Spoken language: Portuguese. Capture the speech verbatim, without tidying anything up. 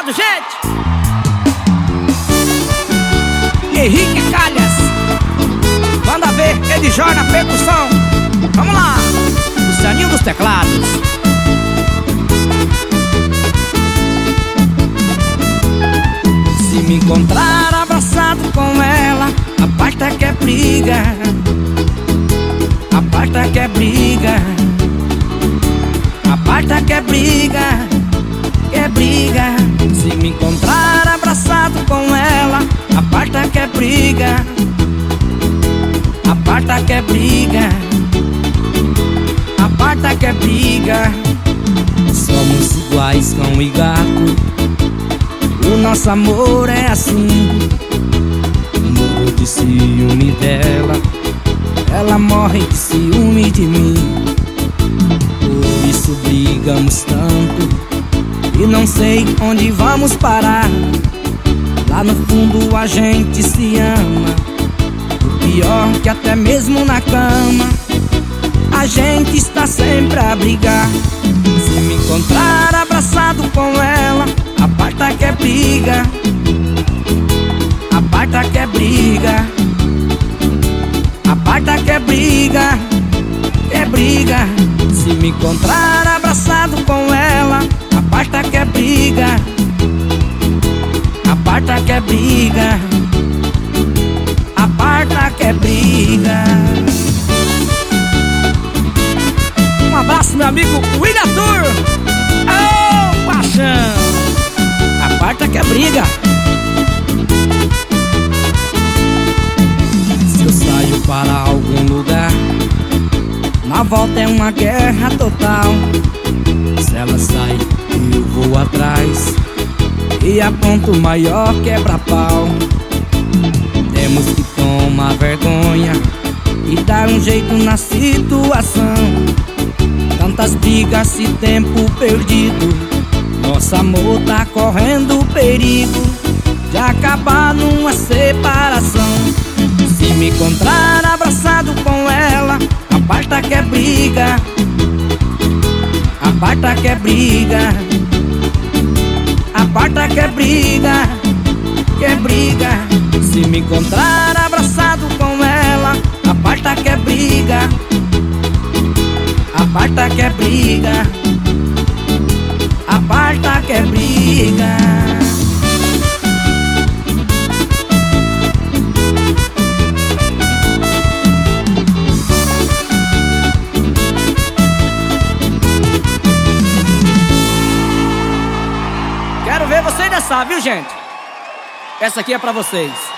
teclado, gente! Henrique Calhas, manda ver, Edjor na percussão. Vamos lá, Lucianinho dos teclados. Se me encontrar abraçado com ela, aparta que é briga, aparta que é briga, aparta que é briga, que é briga. Se me encontrar abraçado com ela, aparta que é briga, aparta que é briga, aparta que é briga. Somos iguais, cão e gato, o nosso amor é assim. Morro de ciúme dela, ela morre de ciúme de mim. Por isso brigamos tanto e não sei onde vamos parar. Lá no fundo a gente se ama, o pior que até mesmo na cama a gente está sempre a brigar. Se me encontrar abraçado com ela, aparta que é briga, aparta que é briga, aparta que é briga, que é briga. Se me encontrar abraçado com ela, aparta que é briga, aparta que é briga, aparta que é briga. Um abraço, meu amigo William Tour. Ô, paixão! Aparta que é briga. Se eu saio para algum lugar, na volta é uma guerra total. Se ela sai, eu vou atrás e aponto o maior quebra-pau. Temos que tomar vergonha e dar um jeito na situação. Tantas brigas e tempo perdido, nosso amor tá correndo perigo de acabar numa separação. Se me encontrar abraçado com ela, aparta que é briga, aparta que é briga, aparta que é briga, que é briga. Se me encontrar abraçado com ela, aparta que é briga, aparta que é briga, aparta que é briga. Quero ver vocês dançar, viu, gente? Essa aqui é pra vocês.